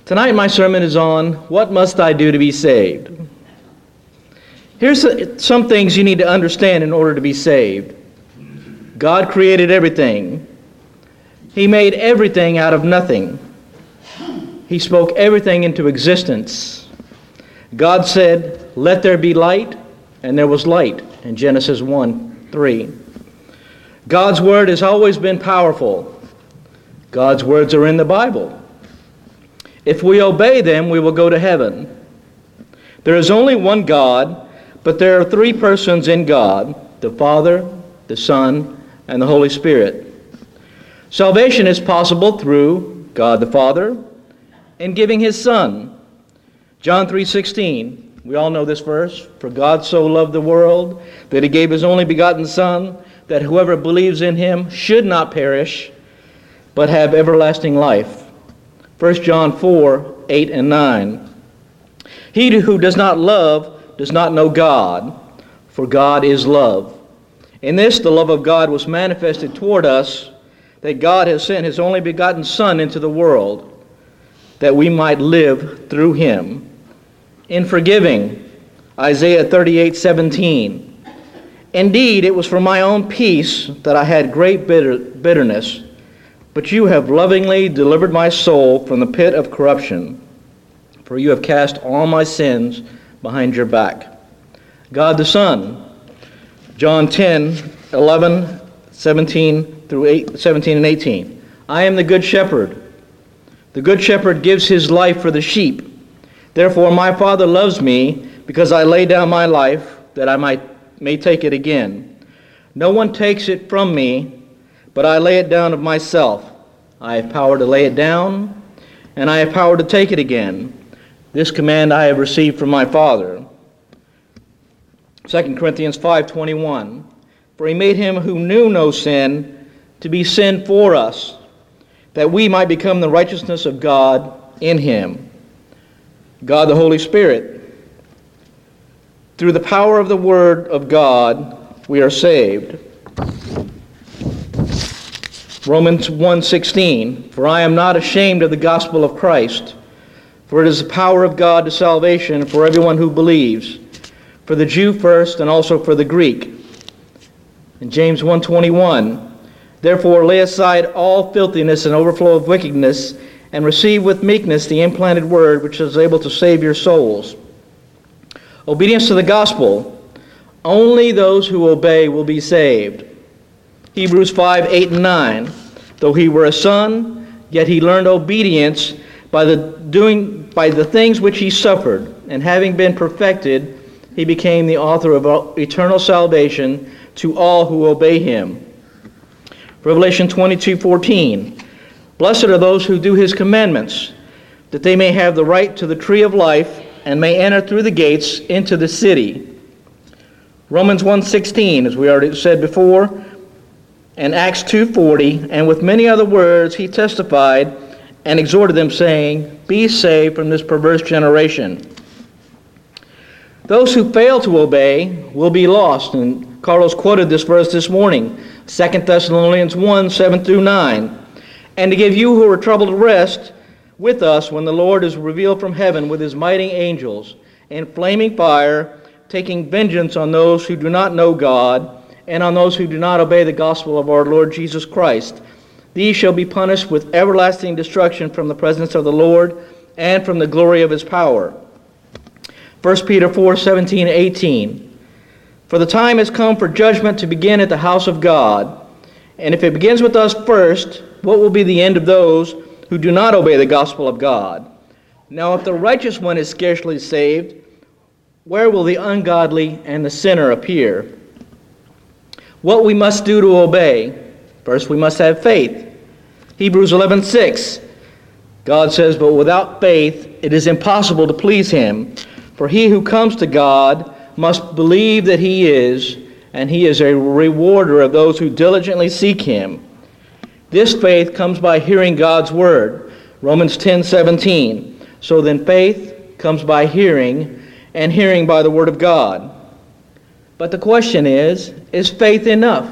Tonight my sermon is on, what must I do to be saved? Here's some things you need to understand in order to be saved. God created everything. He made everything out of nothing. He spoke everything into existence. God said, "Let there be light," and there was light in Genesis 1:3. God's word has always been powerful. God's words are in the Bible. If we obey them, we will go to heaven. There is only one God, but there are three persons in God, the Father, the Son, and the Holy Spirit. Salvation is possible through God the Father and giving His Son. John 3:16, we all know this verse. For God so loved the world that He gave His only begotten Son, that whoever believes in Him should not perish, but have everlasting life. 1 John 4:8 and 9. He who does not love does not know God, for God is love. In this the love of God was manifested toward us, that God has sent His only begotten Son into the world, that we might live through Him. In forgiving, Isaiah 38:17. Indeed, it was for my own peace that I had great bitterness, but you have lovingly delivered my soul from the pit of corruption, for you have cast all my sins behind your back. God the Son, John 10:11, 17 and 18. I am the good shepherd. The good shepherd gives his life for the sheep. Therefore my Father loves me, because I lay down my life, that I may take it again. No one takes it from me, but I lay it down of myself. I have power to lay it down, and I have power to take it again. This command I have received from my Father. 2 Corinthians 5:21. For He made Him who knew no sin to be sin for us, that we might become the righteousness of God in Him. God the Holy Spirit. Through the power of the Word of God, we are saved. Romans 1:16, for I am not ashamed of the gospel of Christ, for it is the power of God to salvation for everyone who believes, for the Jew first and also for the Greek. In James 1:21, therefore lay aside all filthiness and overflow of wickedness, and receive with meekness the implanted word which is able to save your souls. Obedience to the gospel. Only those who obey will be saved. Hebrews 5:8 and 9. Though he were a son, yet he learned obedience by the things which he suffered, and having been perfected, he became the author of eternal salvation to all who obey him. Revelation 22:14. Blessed are those who do his commandments, that they may have the right to the tree of life, and may enter through the gates into the city. Romans 1:16, as we already said before, and Acts 2:40, and with many other words he testified and exhorted them, saying, be saved from this perverse generation. Those who fail to obey will be lost, and Carlos quoted this verse this morning, 2 Thessalonians 1:7 through 9. And to give you who are troubled rest with us when the Lord is revealed from heaven with his mighty angels in flaming fire, taking vengeance on those who do not know God and on those who do not obey the gospel of our Lord Jesus Christ. These shall be punished with everlasting destruction from the presence of the Lord and from the glory of his power. 1 Peter 4:17 and 18. For the time has come for judgment to begin at the house of God. And if it begins with us first, what will be the end of those who do not obey the gospel of God? Now if the righteous one is scarcely saved, where will the ungodly and the sinner appear? What we must do to obey. First, we must have faith. Hebrews 11:6. God says, but without faith it is impossible to please him. For he who comes to God must believe that he is, and he is a rewarder of those who diligently seek him. This faith comes by hearing God's word. Romans 10:17. So then faith comes by hearing, and hearing by the word of God. But the question is faith enough?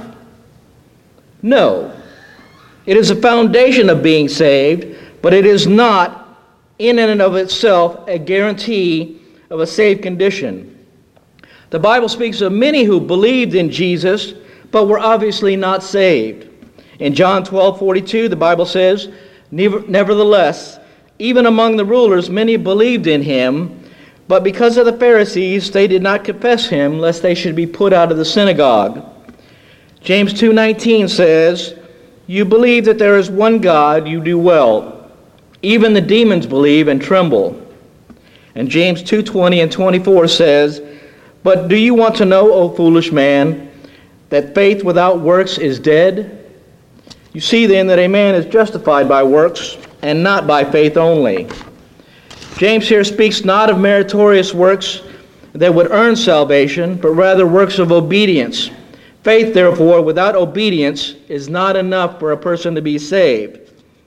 No. It is a foundation of being saved, but it is not in and of itself a guarantee of a saved condition. The Bible speaks of many who believed in Jesus, but were obviously not saved. In John 12:42, the Bible says, "Nevertheless, even among the rulers many believed in him, but because of the Pharisees they did not confess him, lest they should be put out of the synagogue." James 2:19 says, "You believe that there is one God, you do well. Even the demons believe and tremble." And James 2:20 and 24 says, "But do you want to know, O foolish man, that faith without works is dead? You see then that a man is justified by works, and not by faith only." James here speaks not of meritorious works that would earn salvation, but rather works of obedience. Faith, therefore, without obedience is not enough for a person to be saved.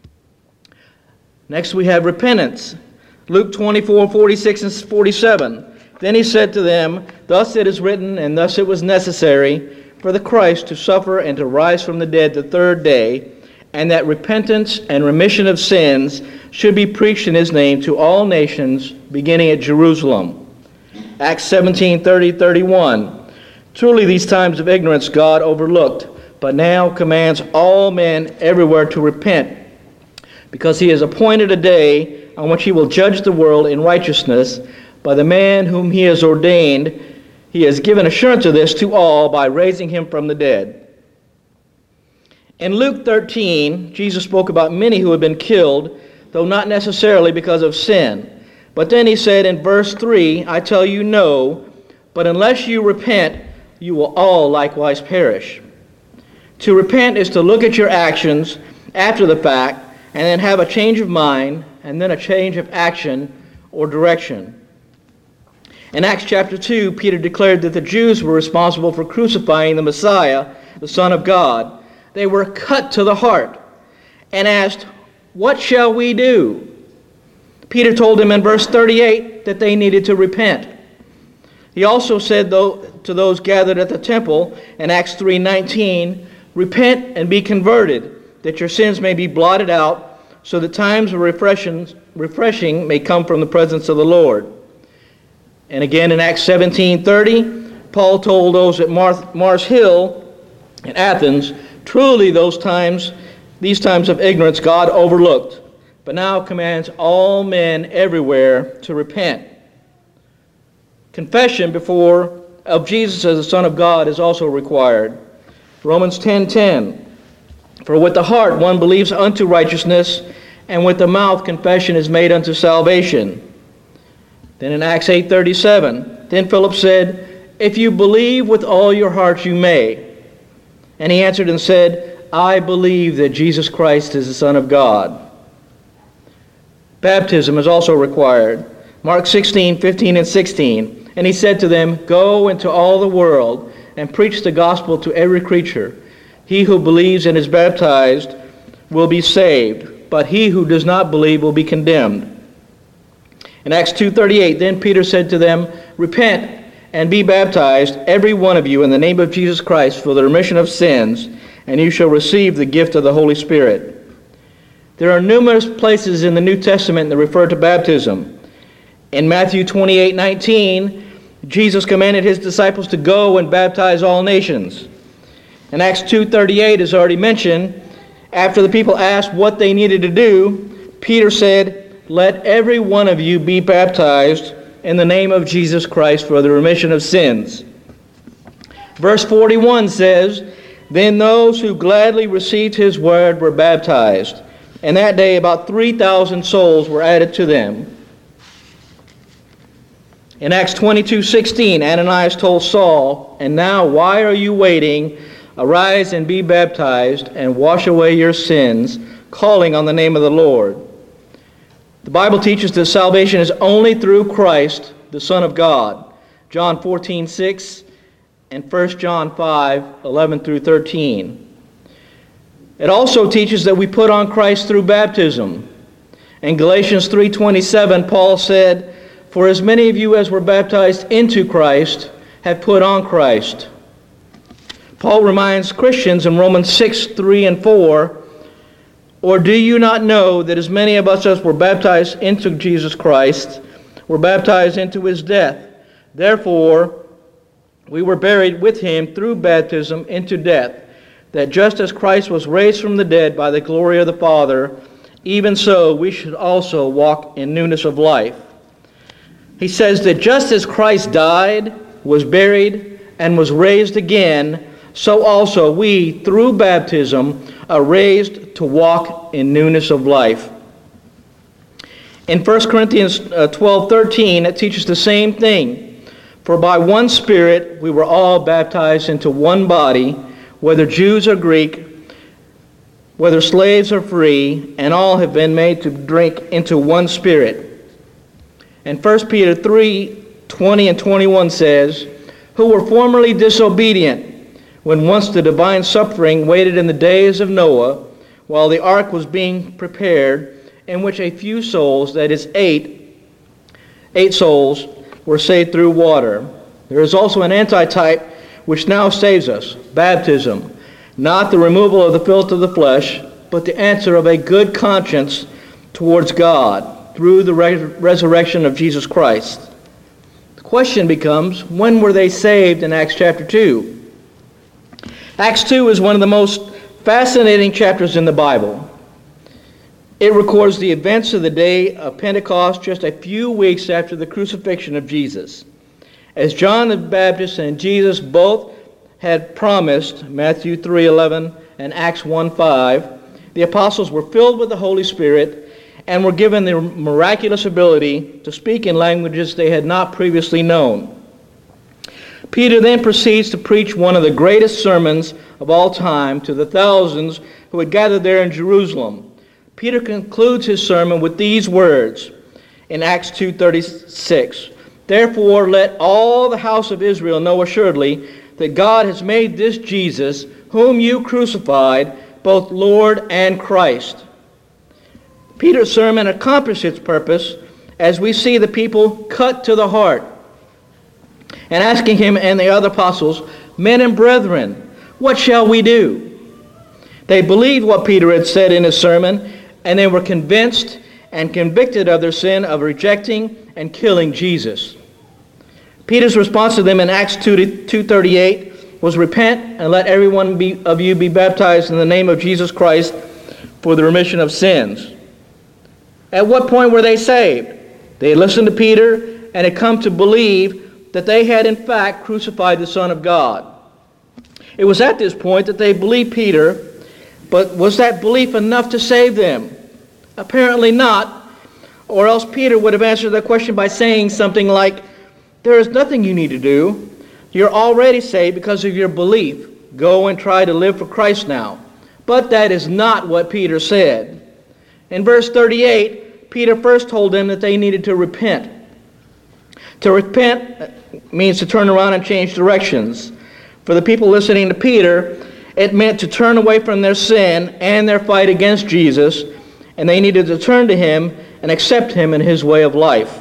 Next we have repentance. Luke 24:46 and 47. "Then he said to them, Thus it is written, and thus it was necessary for the Christ to suffer and to rise from the dead the third day, and that repentance and remission of sins should be preached in his name to all nations, beginning at Jerusalem." Acts 17:30-31. "Truly these times of ignorance God overlooked, but now commands all men everywhere to repent, because he has appointed a day on which he will judge the world in righteousness by the man whom he has ordained. He has given assurance of this to all by raising him from the dead." In Luke 13, Jesus spoke about many who had been killed, though not necessarily because of sin. But then he said in verse 3, "I tell you no, but unless you repent, you will all likewise perish." To repent is to look at your actions after the fact, and then have a change of mind, and then a change of action or direction. In Acts chapter 2, Peter declared that the Jews were responsible for crucifying the Messiah, the Son of God. They were cut to the heart and asked, "What shall we do?" Peter told them in verse 38 that they needed to repent. He also said to those gathered at the temple in Acts 3:19, "Repent and be converted, that your sins may be blotted out, so that times of refreshing may come from the presence of the Lord." And again in Acts 17:30, Paul told those at Mars Hill in Athens, "Truly these times of ignorance God overlooked, but now commands all men everywhere to repent." Confession of Jesus as the Son of God is also required. Romans 10:10, "For with the heart one believes unto righteousness, and with the mouth confession is made unto salvation." Then in Acts 8:37, "Then Philip said, If you believe with all your heart you may. And he answered and said, I believe that Jesus Christ is the Son of God." Baptism is also required. Mark 16:15 and 16. "And he said to them, Go into all the world and preach the gospel to every creature. He who believes and is baptized will be saved, but he who does not believe will be condemned." In Acts 2:38, "Then Peter said to them, Repent and be baptized, every one of you, in the name of Jesus Christ for the remission of sins, and you shall receive the gift of the Holy Spirit." There are numerous places in the New Testament that refer to baptism. In Matthew 28:19, Jesus commanded his disciples to go and baptize all nations. In Acts 2:38, as already mentioned, after the people asked what they needed to do, Peter said, "Let every one of you be baptized in the name of Jesus Christ for the remission of sins." Verse 41 says, "Then those who gladly received his word were baptized. And that day about 3,000 souls were added to them." In Acts 22:16, Ananias told Saul, "And now why are you waiting? Arise and be baptized and wash away your sins, calling on the name of the Lord." The Bible teaches that salvation is only through Christ, the Son of God. John 14:6 and 1 John 5:11 through 13. It also teaches that we put on Christ through baptism. In Galatians 3:27, Paul said, "For as many of you as were baptized into Christ have put on Christ." Paul reminds Christians in Romans 6:3 and 4, Or do you not know that as many of us as were baptized into Jesus Christ were baptized into his death? Therefore, we were buried with him through baptism into death, that just as Christ was raised from the dead by the glory of the Father, even so we should also walk in newness of life. He says that just as Christ died, was buried, and was raised again, so also we, through baptism, are raised to walk in newness of life. In 1 Corinthians 12:13, it teaches the same thing. For by one Spirit we were all baptized into one body, whether Jews or Greek, whether slaves or free, and all have been made to drink into one Spirit. And 1 Peter 3:20 and 21 says, who were formerly disobedient, when once the divine suffering waited in the days of Noah, while the ark was being prepared, in which a few souls, that is eight souls, were saved through water. There is also an antitype which now saves us, baptism, not the removal of the filth of the flesh, but the answer of a good conscience towards God through the resurrection of Jesus Christ. The question becomes, when were they saved in Acts chapter 2? Acts 2 is one of the most fascinating chapters in the Bible. It records the events of the day of Pentecost just a few weeks after the crucifixion of Jesus. As John the Baptist and Jesus both had promised, Matthew 3:11 and Acts 1:5, the apostles were filled with the Holy Spirit and were given the miraculous ability to speak in languages they had not previously known. Peter then proceeds to preach one of the greatest sermons of all time to the thousands who had gathered there in Jerusalem. Peter concludes his sermon with these words in Acts 2:36. Therefore let all the house of Israel know assuredly that God has made this Jesus, whom you crucified, both Lord and Christ. Peter's sermon accomplished its purpose as we see the people cut to the heart and asking him and the other apostles, men and brethren, what shall we do? They believed what Peter had said in his sermon, and they were convinced and convicted of their sin of rejecting and killing Jesus. Peter's response to them in Acts 2:38 was, repent and let every one of you be baptized in the name of Jesus Christ for the remission of sins. At what point were they saved? They had listened to Peter and had come to believe that they had in fact crucified the Son of God. It was at this point that they believed Peter, but was that belief enough to save them? Apparently not, or else Peter would have answered the question by saying something like, there is nothing you need to do. You're already saved because of your belief. Go and try to live for Christ now. But that is not what Peter said. In verse 38, Peter first told them that they needed to repent. To repent means to turn around and change directions. For the people listening to Peter, it meant to turn away from their sin and their fight against Jesus, and they needed to turn to him and accept him in his way of life.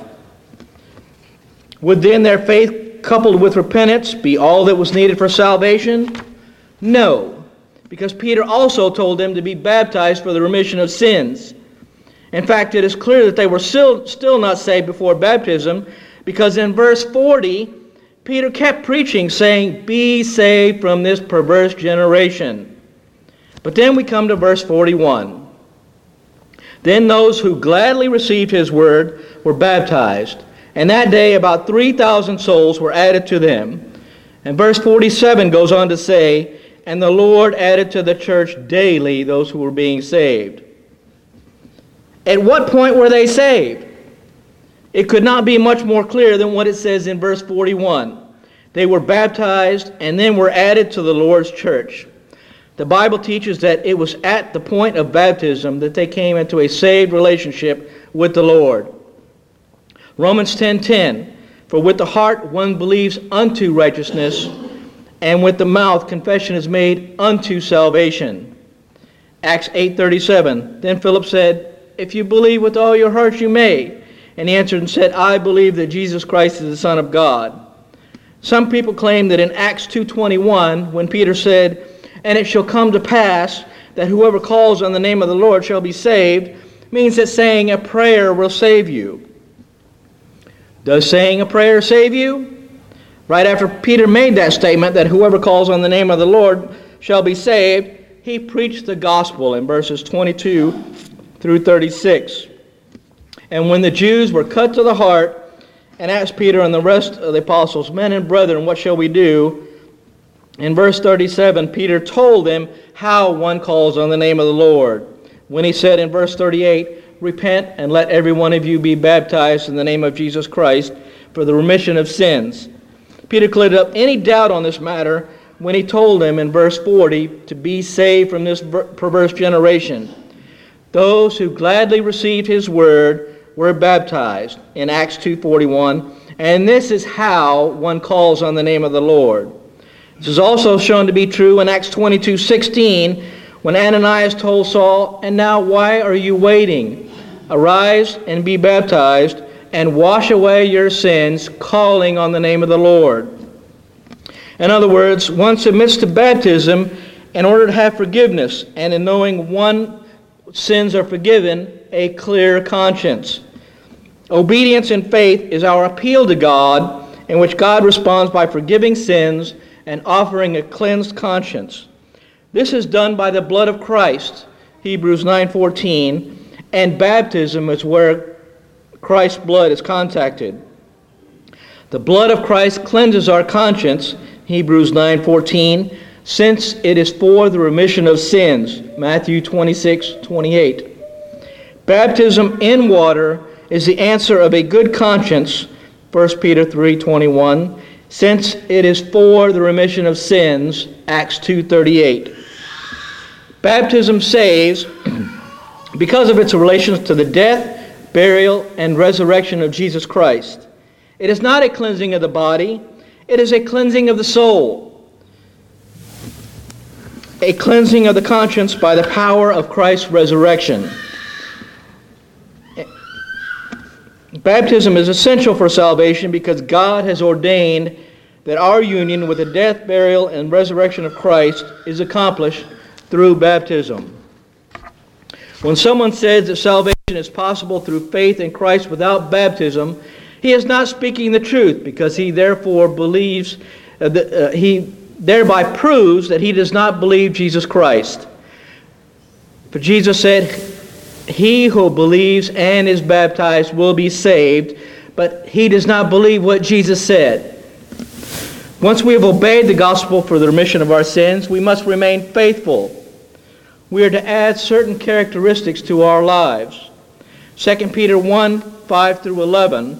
Would then their faith coupled with repentance be all that was needed for salvation? No, because Peter also told them to be baptized for the remission of sins. In fact, it is clear that they were still not saved before baptism, because in verse 40, Peter kept preaching, saying, be saved from this perverse generation. But then we come to verse 41. Then those who gladly received his word were baptized, and that day about 3,000 souls were added to them. And verse 47 goes on to say, and the Lord added to the church daily those who were being saved. At what point were they saved? It could not be much more clear than what it says in verse 41. They were baptized and then were added to the Lord's church. The Bible teaches that it was at the point of baptism that they came into a saved relationship with the Lord. Romans 10:10, for with the heart one believes unto righteousness, and with the mouth confession is made unto salvation. Acts 8:37, then Philip said, if you believe with all your heart you may. And he answered and said, I believe that Jesus Christ is the Son of God. Some people claim that in Acts 2:21, when Peter said, and it shall come to pass that whoever calls on the name of the Lord shall be saved means that saying a prayer will save you. Does saying a prayer save you? Right after Peter made that statement that whoever calls on the name of the Lord shall be saved, he preached the gospel in verses 22 through 36. And when the Jews were cut to the heart and asked Peter and the rest of the apostles, "Men and brethren, what shall we do?" In verse 37, Peter told them how one calls on the name of the Lord. When he said in verse 38, "Repent and let every one of you be baptized in the name of Jesus Christ for the remission of sins." Peter cleared up any doubt on this matter when he told them in verse 40 to be saved from this perverse generation. Those who gladly received his word were baptized in Acts 2:41, and this is how one calls on the name of the Lord. This is also shown to be true in Acts 22:16 when Ananias told Saul, "And now why are you waiting? Arise and be baptized and wash away your sins, calling on the name of the Lord." In other words, one submits to baptism in order to have forgiveness, and in knowing one's sins are forgiven, a clear conscience. Obedience and faith is our appeal to God, in which God responds by forgiving sins and offering a cleansed conscience. This is done by the blood of Christ, Hebrews 9:14, and baptism is where Christ's blood is contacted. The blood of Christ cleanses our conscience, Hebrews 9:14, since it is for the remission of sins, Matthew 26:28. Baptism in water is the answer of a good conscience, 1 Peter 3:21, since it is for the remission of sins, Acts 2:38. Baptism saves because of its relations to the death, burial, and resurrection of Jesus Christ. It is not a cleansing of the body, it is a cleansing of the soul. A cleansing of the conscience by the power of Christ's resurrection. Baptism is essential for salvation because God has ordained that our union with the death, burial, and resurrection of Christ is accomplished through baptism. When someone says that salvation is possible through faith in Christ without baptism, he is not speaking the truth, because he therefore believes he thereby proves that he does not believe Jesus Christ. For Jesus said, "He who believes and is baptized will be saved," but he does not believe what Jesus said. Once we have obeyed the gospel for the remission of our sins, we must remain faithful. We are to add certain characteristics to our lives. 2 Peter 1:5 through 11,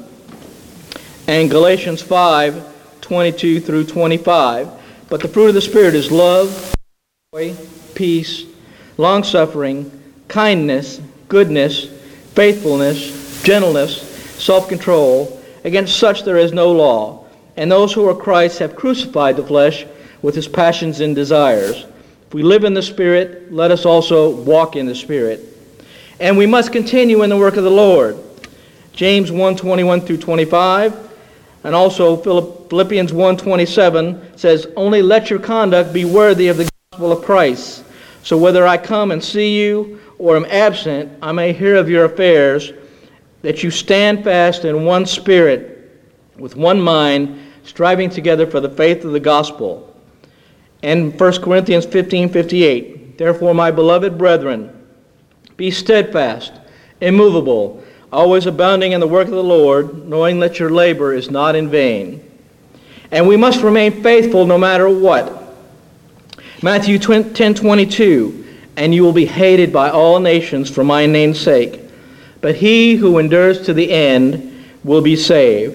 and Galatians 5:22 through 25. But the fruit of the Spirit is love, joy, peace, long-suffering, kindness, goodness, faithfulness, gentleness, self-control. Against such there is no law. And those who are Christ have crucified the flesh with its passions and desires. If we live in the Spirit, let us also walk in the Spirit. And we must continue in the work of the Lord. James 1:21 through 25, and also Philippians 1:27 says, "Only let your conduct be worthy of the gospel of Christ. So whether I come and see you or am absent, I may hear of your affairs, that you stand fast in one spirit, with one mind, striving together for the faith of the gospel." And 1 Corinthians 15:58, "Therefore, my beloved brethren, be steadfast, immovable, always abounding in the work of the Lord, knowing that your labor is not in vain." And we must remain faithful no matter what. Matthew 10:22, "And you will be hated by all nations for my name's sake, but he who endures to the end will be saved."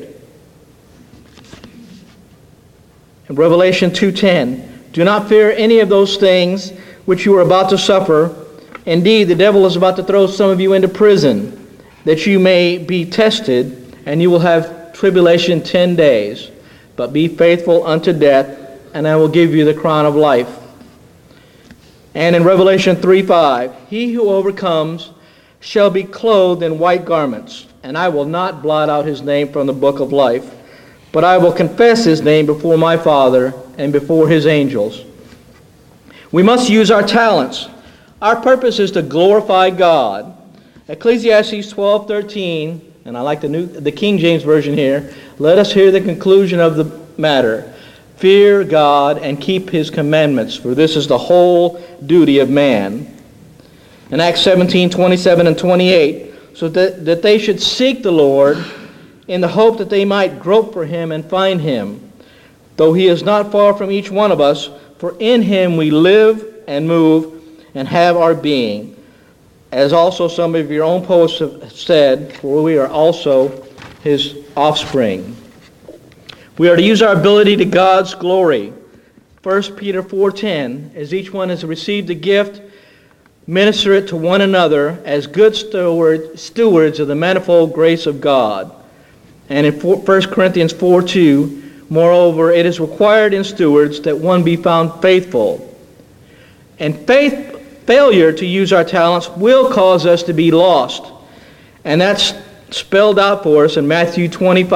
In Revelation 2:10, "Do not fear any of those things which you are about to suffer. Indeed, the devil is about to throw some of you into prison, that you may be tested, and you will have tribulation 10 days. But be faithful unto death, and I will give you the crown of life." And in Revelation 3:5, "He who overcomes shall be clothed in white garments, and I will not blot out his name from the book of life, but I will confess his name before my Father and before his angels." We must use our talents, Our purpose is to glorify God. Ecclesiastes 12:13, and I like the King James Version here, let us hear the conclusion of the matter. Fear God and keep His commandments, for this is the whole duty of man. In Acts 17:27 and 28, so that they should seek the Lord in the hope that they might grope for Him and find Him, though He is not far from each one of us, for in Him we live and move and have our being. As also some of your own poets have said, for we are also His offspring. We are to use our ability to God's glory. 1 Peter 4:10, as each one has received a gift, minister it to one another as good stewards of the manifold grace of God. And in 1 Corinthians 4:2, moreover, it is required in stewards that one be found faithful. And failure to use our talents will cause us to be lost. And that's spelled out for us in Matthew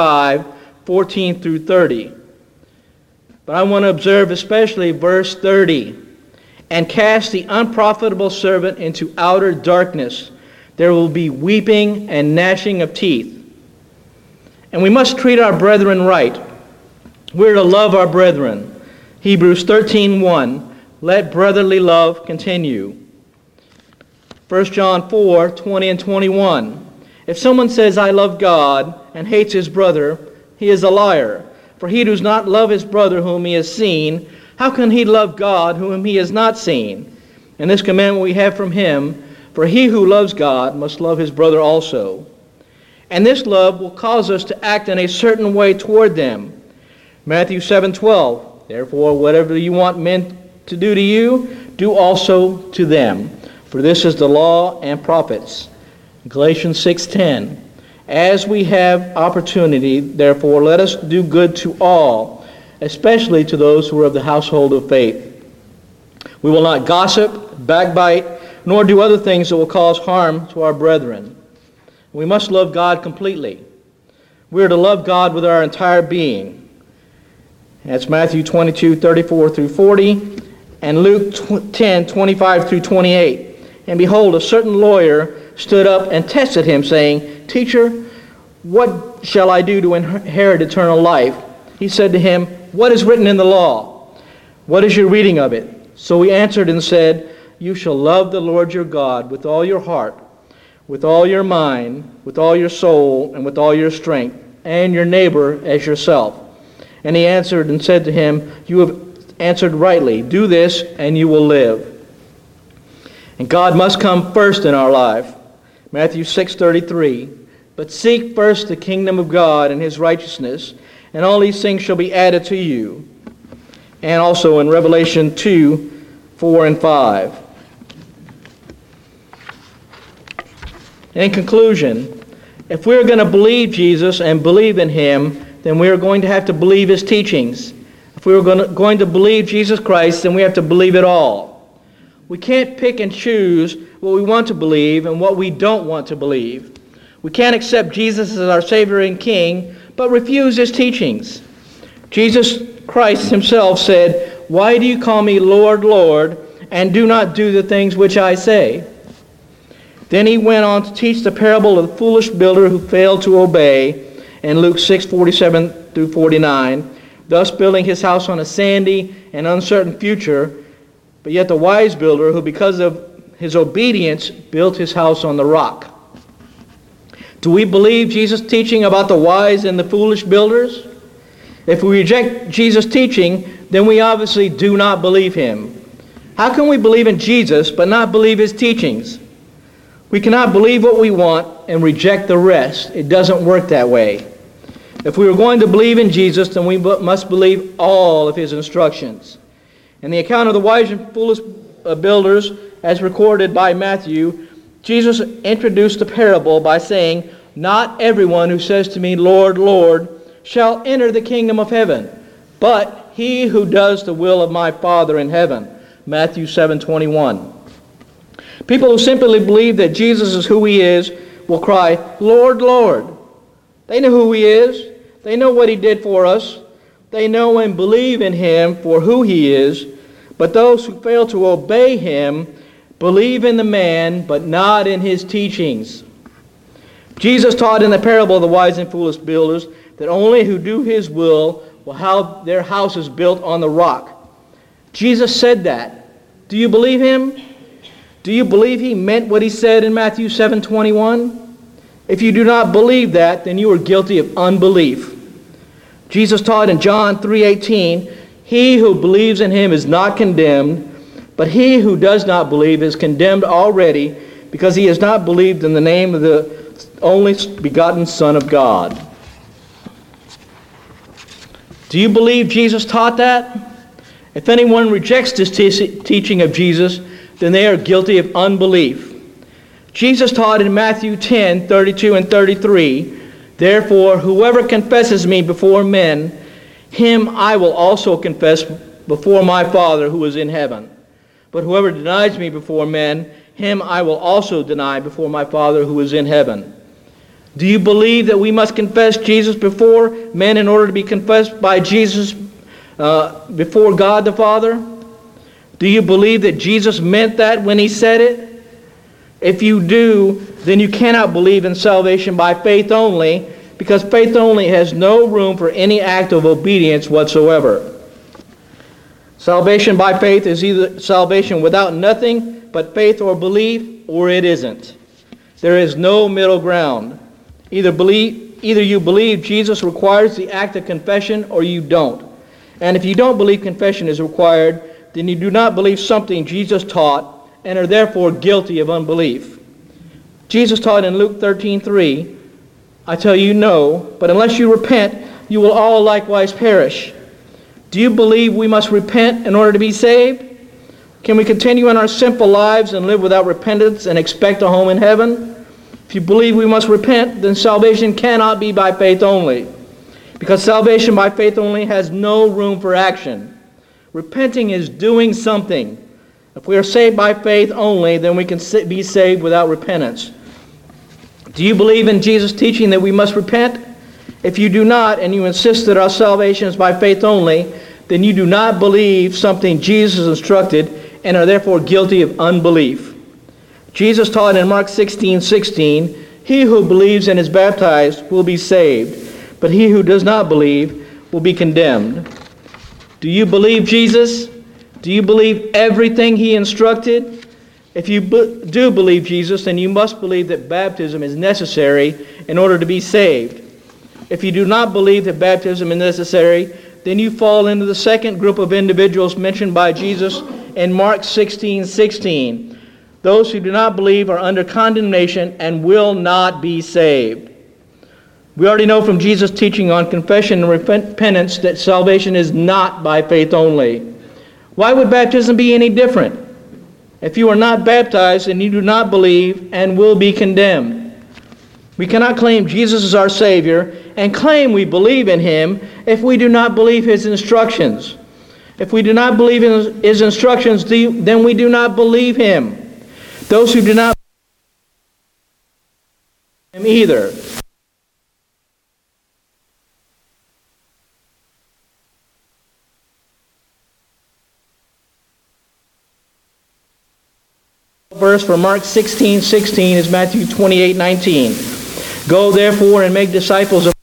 25:14 through 30. But I want to observe especially verse 30. And cast the unprofitable servant into outer darkness. There will be weeping and gnashing of teeth. And we must treat our brethren right. We're to love our brethren. Hebrews 13:1. Let brotherly love continue. 1 John 4:20 and 21. If someone says, I love God, and hates his brother, he is a liar. For he does not love his brother whom he has seen. How can he love God whom he has not seen? And this commandment we have from him, for he who loves God must love his brother also. And this love will cause us to act in a certain way toward them. Matthew 7:12. Therefore, whatever you want men to do to you, do also to them. For this is the law and prophets. Galatians 6:10. As we have opportunity, therefore, let us do good to all, especially to those who are of the household of faith. We will not gossip, backbite, nor do other things that will cause harm to our brethren. We must love God completely. We are to love God with our entire being. That's Matthew 22:34 through 40, and Luke 10:25 through 28. And behold, a certain lawyer stood up and tested him, saying, Teacher, what shall I do to inherit eternal life? He said to him, What is written in the law? What is your reading of it? So he answered and said, You shall love the Lord your God with all your heart, with all your mind, with all your soul, and with all your strength, and your neighbor as yourself. And he answered and said to him, You have answered rightly. Do this, and you will live. And God must come first in our life. Matthew 6:33. But seek first the kingdom of God and His righteousness, and all these things shall be added to you. And also in Revelation 2:4 and 5. In conclusion, if we're going to believe Jesus and believe in Him, then we are going to have to believe His teachings. If we are going to believe Jesus Christ, then we have to believe it all. We can't pick and choose what we want to believe and what we don't want to believe. We can't accept Jesus as our Savior and King, but refuse His teachings. Jesus Christ Himself said, Why do you call me Lord, Lord, and do not do the things which I say? Then He went on to teach the parable of the foolish builder who failed to obey in Luke 6:47 through 49, thus building his house on a sandy and uncertain future, but yet the wise builder who, because of his obedience, built his house on the rock. Do we believe Jesus' teaching about the wise and the foolish builders? If we reject Jesus' teaching, then we obviously do not believe Him. How can we believe in Jesus but not believe His teachings? We cannot believe what we want and reject the rest. It doesn't work that way. If we are going to believe in Jesus, then we must believe all of His instructions. In the account of the wise and foolish builders, as recorded by Matthew, Jesus introduced the parable by saying, Not everyone who says to me, Lord, Lord, shall enter the kingdom of heaven, but he who does the will of my Father in heaven. Matthew 7:21. People who simply believe that Jesus is who He is will cry, Lord, Lord. They know who He is. They know what He did for us. They know and believe in Him for who He is. But those who fail to obey Him Believe in the man, but not in his teachings. Jesus taught in the parable of the wise and foolish builders that only who do his will have their houses built on the rock. Jesus said that. Do you believe him? Do you believe he meant what he said in Matthew 7:21? If you do not believe that, then you are guilty of unbelief. Jesus taught in John 3:18, he who believes in him is not condemned, but he who does not believe is condemned already, because he has not believed in the name of the only begotten Son of God. Do you believe Jesus taught that? If anyone rejects this teaching of Jesus, then they are guilty of unbelief. Jesus taught in Matthew 10:32 and 33, therefore, whoever confesses me before men, him I will also confess before my Father who is in heaven. But whoever denies me before men, him I will also deny before my Father who is in heaven. Do you believe that we must confess Jesus before men in order to be confessed by Jesus before God the Father? Do you believe that Jesus meant that when he said it? If you do, then you cannot believe in salvation by faith only, because faith only has no room for any act of obedience whatsoever. Salvation by faith is either salvation without nothing but faith or belief, or it isn't. There is no middle ground. Either you believe Jesus requires the act of confession, or you don't. And if you don't believe confession is required, then you do not believe something Jesus taught and are therefore guilty of unbelief. Jesus taught in Luke 13:3, I tell you no, but unless you repent, you will all likewise perish. Do you believe we must repent in order to be saved? Can we continue in our simple lives and live without repentance and expect a home in heaven? If you believe we must repent, then salvation cannot be by faith only, because salvation by faith only has no room for action. Repenting is doing something. If we are saved by faith only, then we can be saved without repentance. Do you believe in Jesus' teaching that we must repent? If you do not, and you insist that our salvation is by faith only, then you do not believe something Jesus instructed and are therefore guilty of unbelief. Jesus taught in Mark 16:16, he who believes and is baptized will be saved, but he who does not believe will be condemned. Do you believe Jesus? Do you believe everything he instructed? If you do believe Jesus, then you must believe that baptism is necessary in order to be saved. If you do not believe that baptism is necessary, then you fall into the second group of individuals mentioned by Jesus in Mark 16:16. Those who do not believe are under condemnation and will not be saved. We already know from Jesus' teaching on confession and repentance that salvation is not by faith only. Why would baptism be any different? If you are not baptized, then you do not believe and will be condemned. We cannot claim Jesus is our Savior and claim we believe in him if we do not believe his instructions. If we do not believe in his instructions, then we do not believe him. Those who do not believe him either. Verse for Mark 16:16 is Matthew 28:19. Go therefore and make disciples of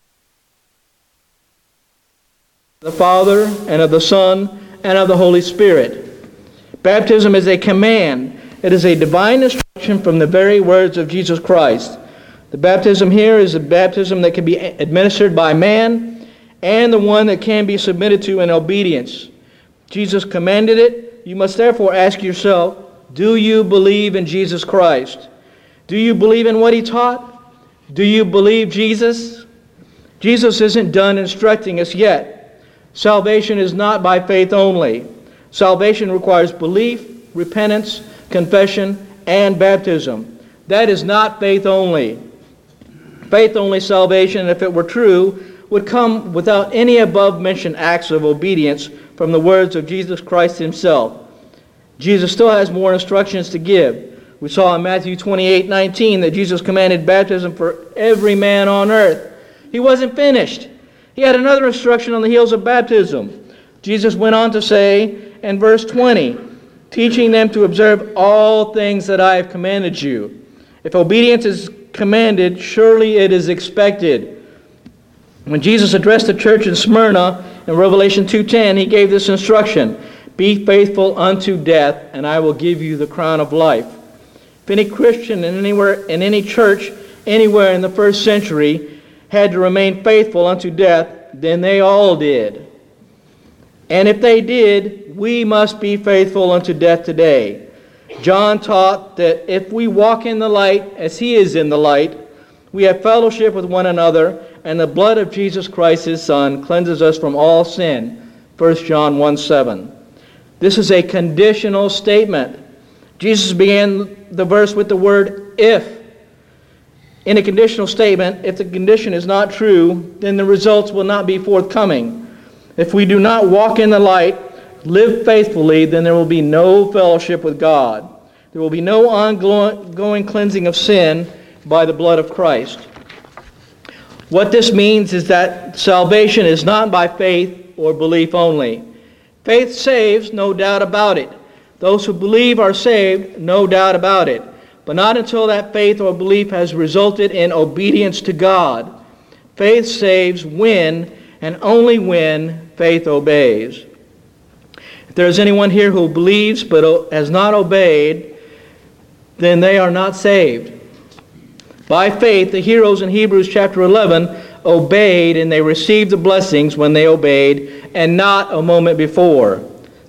the Father and of the Son and of the Holy Spirit. Baptism is a command. It is a divine instruction from the very words of Jesus Christ. The baptism here is a baptism that can be administered by man and the one that can be submitted to in obedience. Jesus commanded it. You must therefore ask yourself, do you believe in Jesus Christ? Do you believe in what he taught? Do you believe Jesus? Jesus isn't done instructing us yet. Salvation is not by faith only. Salvation requires belief, repentance, confession, and baptism. That is not faith only. Faith only salvation, if it were true, would come without any above-mentioned acts of obedience from the words of Jesus Christ himself. Jesus still has more instructions to give. We saw in Matthew 28:19 that Jesus commanded baptism for every man on earth. He wasn't finished. He had another instruction on the heels of baptism. Jesus went on to say in verse 20, teaching them to observe all things that I have commanded you. If obedience is commanded, surely it is expected. When Jesus addressed the church in Smyrna in Revelation 2:10, he gave this instruction: be faithful unto death, and I will give you the crown of life. If any Christian in any church anywhere in the first century had to remain faithful unto death, then they all did. And if they did, we must be faithful unto death today. John taught that if we walk in the light as he is in the light, we have fellowship with one another, and the blood of Jesus Christ, his Son, cleanses us from all sin. 1 John 1:7. This is a conditional statement. Jesus began the verse with the word if. In a conditional statement, if the condition is not true, then the results will not be forthcoming. If we do not walk in the light, live faithfully, then there will be no fellowship with God. There will be no ongoing cleansing of sin by the blood of Christ. What this means is that salvation is not by faith or belief only. Faith saves, no doubt about it. Those who believe are saved, no doubt about it. But not until that faith or belief has resulted in obedience to God. Faith saves when and only when faith obeys. If there is anyone here who believes but has not obeyed, then they are not saved. By faith, the heroes in Hebrews chapter 11 obeyed, and they received the blessings when they obeyed, and not a moment before.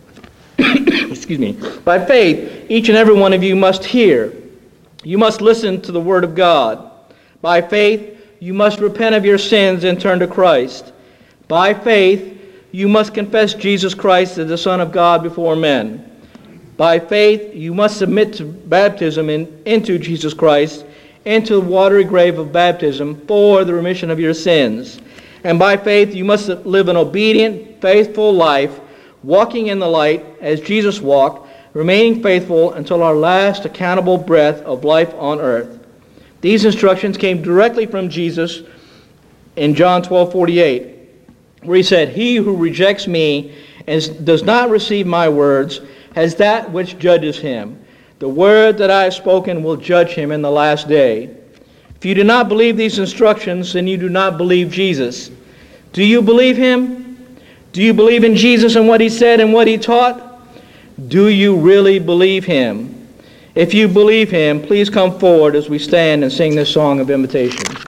Excuse me. By faith, each and every one of you must hear. You must listen to the Word of God. By faith, you must repent of your sins and turn to Christ. By faith, you must confess Jesus Christ as the Son of God before men. By faith, you must submit to baptism into Jesus Christ, into the watery grave of baptism for the remission of your sins. And by faith, you must live an obedient, faithful life, walking in the light as Jesus walked, remaining faithful until our last accountable breath of life on earth. These instructions came directly from Jesus in John 12:48, where he said, "He who rejects me and does not receive my words has that which judges him. The word that I have spoken will judge him in the last day." If you do not believe these instructions, then you do not believe Jesus. Do you believe him? Do you believe in Jesus and what he said and what he taught? Do you really believe him? If you believe him, please come forward as we stand and sing this song of invitation.